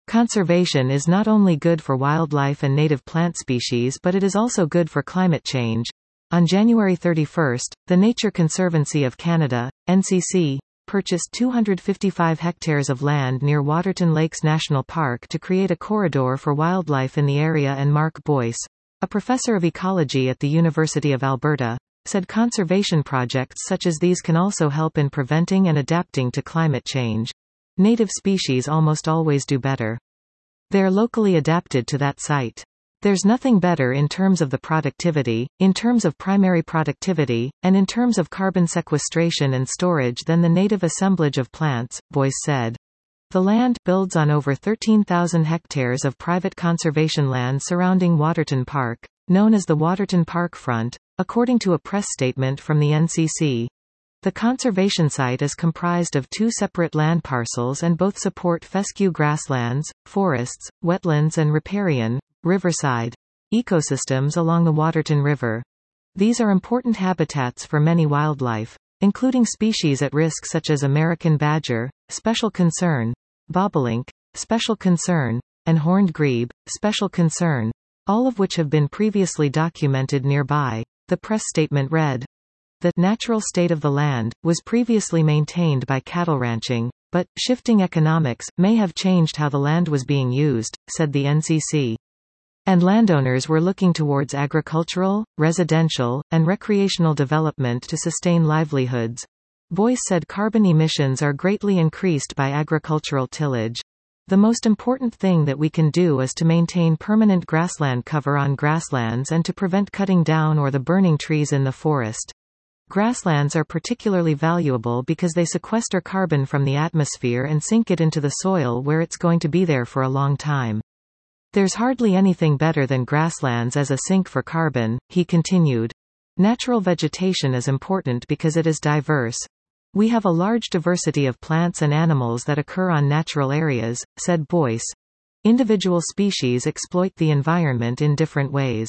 Conservation is not only good for wildlife and native plant species but it is also good for climate change. On January 31, the Nature Conservancy of Canada, NCC, purchased 255 hectares of land near Waterton Lakes National Park to create a corridor for wildlife in the area, and Mark Boyce, a professor of ecology at the University of Alberta, said conservation projects such as these can also help in preventing and adapting to climate change. Native species almost always do better. They are locally adapted to that site. There's nothing better in terms of the productivity, in terms of primary productivity, and in terms of carbon sequestration and storage than the native assemblage of plants, Boyce said. The land builds on over 13,000 hectares of private conservation land surrounding Waterton Park, known as the Waterton Park Front, according to a press statement from the NCC. The conservation site is comprised of two separate land parcels and both support fescue grasslands, forests, wetlands and riparian, riverside ecosystems along the Waterton River. These are important habitats for many wildlife, including species at risk such as American badger, special concern, bobolink, special concern, and horned grebe, special concern, all of which have been previously documented nearby, the press statement read. The natural state of the land was previously maintained by cattle ranching, but shifting economics may have changed how the land was being used, said the NCC. And landowners were looking towards agricultural, residential, and recreational development to sustain livelihoods. Boyce said carbon emissions are greatly increased by agricultural tillage. The most important thing that we can do is to maintain permanent grassland cover on grasslands and to prevent cutting down or the burning trees in the forest. Grasslands are particularly valuable because they sequester carbon from the atmosphere and sink it into the soil where it's going to be there for a long time. There's hardly anything better than grasslands as a sink for carbon, he continued. Natural vegetation is important because it is diverse. We have a large diversity of plants and animals that occur on natural areas, said Boyce. Individual species exploit the environment in different ways.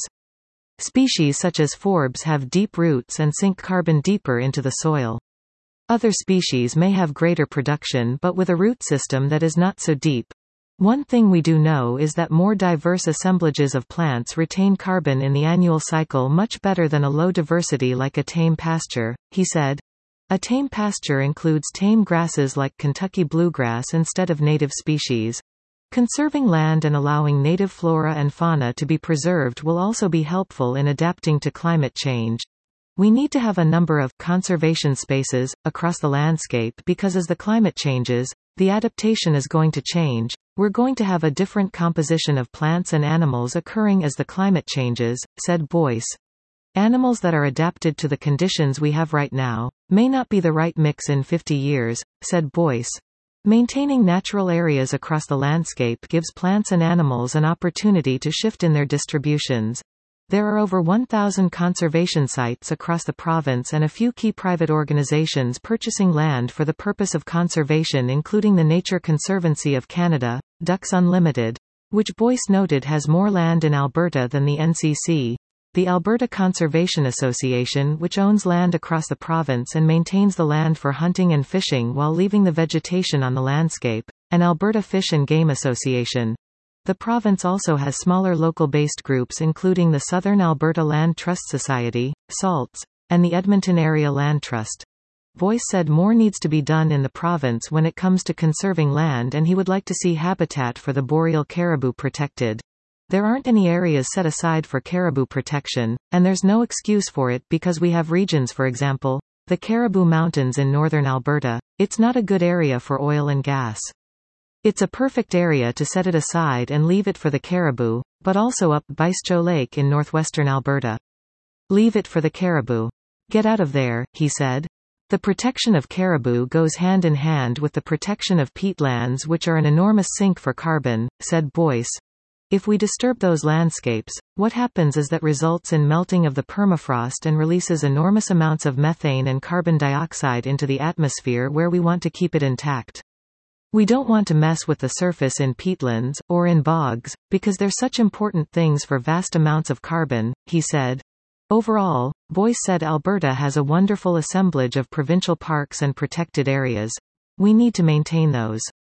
Species such as forbs have deep roots and sink carbon deeper into the soil. Other species may have greater production but with a root system that is not so deep. One thing we do know is that more diverse assemblages of plants retain carbon in the annual cycle much better than a low diversity like a tame pasture, he said. A tame pasture includes tame grasses like Kentucky bluegrass instead of native species. Conserving land and allowing native flora and fauna to be preserved will also be helpful in adapting to climate change. We need to have a number of conservation spaces across the landscape because as the climate changes, the adaptation is going to change. We're going to have a different composition of plants and animals occurring as the climate changes, said Boyce. Animals that are adapted to the conditions we have right now may not be the right mix in 50 years, said Boyce. Maintaining natural areas across the landscape gives plants and animals an opportunity to shift in their distributions. There are over 1,000 conservation sites across the province and a few key private organizations purchasing land for the purpose of conservation, including the Nature Conservancy of Canada, Ducks Unlimited, which Boyce noted has more land in Alberta than the NCC. The Alberta Conservation Association, which owns land across the province and maintains the land for hunting and fishing while leaving the vegetation on the landscape, and Alberta Fish and Game Association. The province also has smaller local-based groups including the Southern Alberta Land Trust Society, SALTS, and the Edmonton Area Land Trust. Boyce said more needs to be done in the province when it comes to conserving land, and he would like to see habitat for the boreal caribou protected. There aren't any areas set aside for caribou protection, and there's no excuse for it because we have regions, for example, the Caribou Mountains in northern Alberta. It's not a good area for oil and gas. It's a perfect area to set it aside and leave it for the caribou, but also up Beischo Lake in northwestern Alberta. Leave it for the caribou. Get out of there, he said. The protection of caribou goes hand in hand with the protection of peatlands, which are an enormous sink for carbon, said Boyce. If we disturb those landscapes, what happens is that results in melting of the permafrost and releases enormous amounts of methane and carbon dioxide into the atmosphere where we want to keep it intact. We don't want to mess with the surface in peatlands, or in bogs, because they're such important things for vast amounts of carbon, he said. Overall, Boyce said Alberta has a wonderful assemblage of provincial parks and protected areas. We need to maintain those.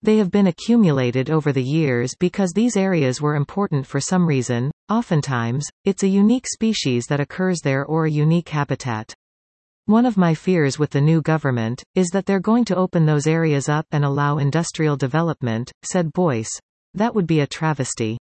They have been accumulated over the years because these areas were important for some reason. Oftentimes, it's a unique species that occurs there or a unique habitat. One of my fears with the new government is that they're going to open those areas up and allow industrial development, said Boyce. That would be a travesty.